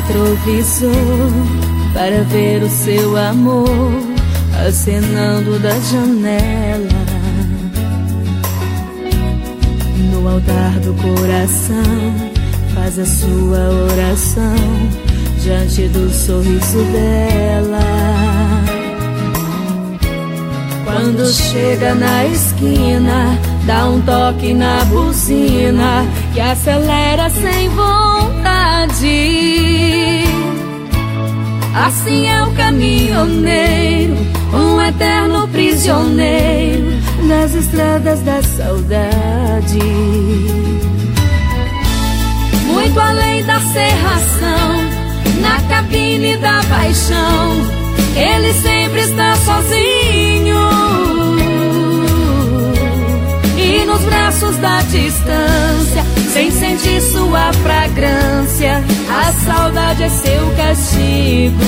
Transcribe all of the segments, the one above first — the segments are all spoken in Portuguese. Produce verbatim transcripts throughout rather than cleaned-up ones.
retrovisor para ver o seu amor acenando da janela. No altar do coração faz a sua oração diante do sorriso dela. Quando chega na esquina, dá um toque na buzina que acelera sem vontade. Assim é o caminhoneiro, um eterno prisioneiro nas estradas da saudade. Muito além da serração, na cabine da paixão, ele sempre está sozinho. E nos braços da distância, sem sentir sua fragrância, a saudade é seu castigo.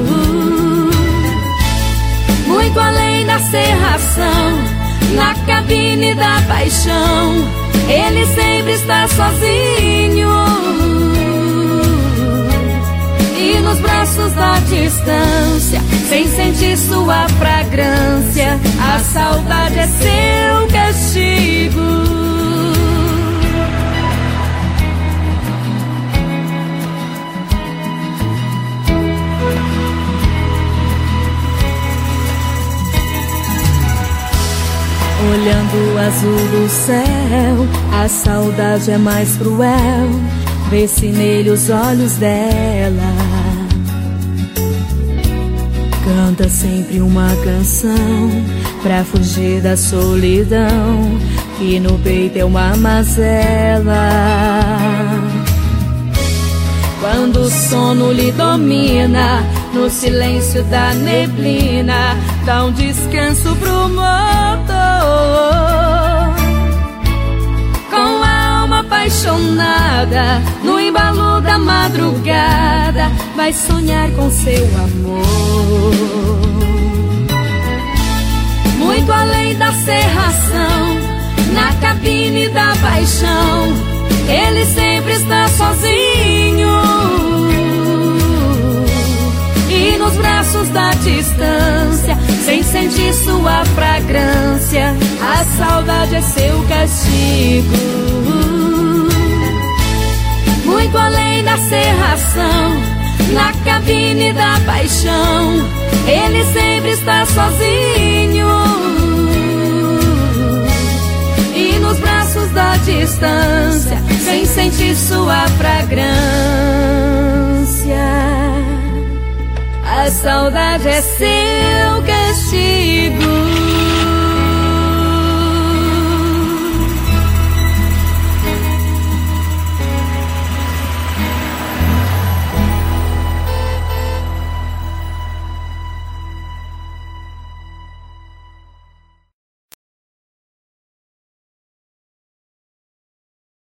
Muito além da serração, na cabine da paixão, ele sempre está sozinho. E nos braços da distância, sem sentir sua fragrância, a saudade é seu castigo. Olhando o azul do céu, a saudade é mais cruel. Vê-se nele os olhos dela. Canta sempre uma canção pra fugir da solidão, que no peito é uma mazela. Quando o sono lhe domina, no silêncio da neblina, dá um descanso pro motor. Com a alma apaixonada, no embalo da madrugada, vai sonhar com seu amor. Muito além da serração, na cabine da paixão, ele sempre está sozinho. E nos braços da distância, sem sentir sua fragrância, a saudade é seu castigo. Muito além da serração, na cabine da paixão, ele sempre está sozinho. E nos braços da distância, sem sentir sua fragrância, a saudade é seu castigo.